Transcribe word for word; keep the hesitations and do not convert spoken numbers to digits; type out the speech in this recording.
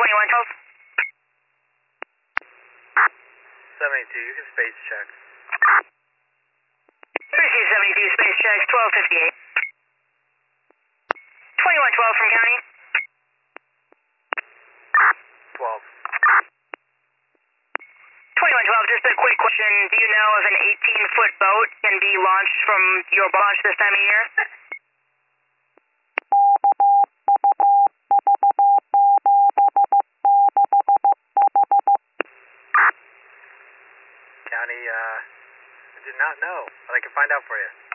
twenty-one twelve. seventy-two, you can space check. Appreciate seventy-two, space checks, twelve fifty-eight. twenty-one twelve from county. twelve. twenty-one twelve, just a quick question. Do you know if an eighteen-foot boat can be launched from your launch this time of year? County, uh, I do not know, but I can find out for you.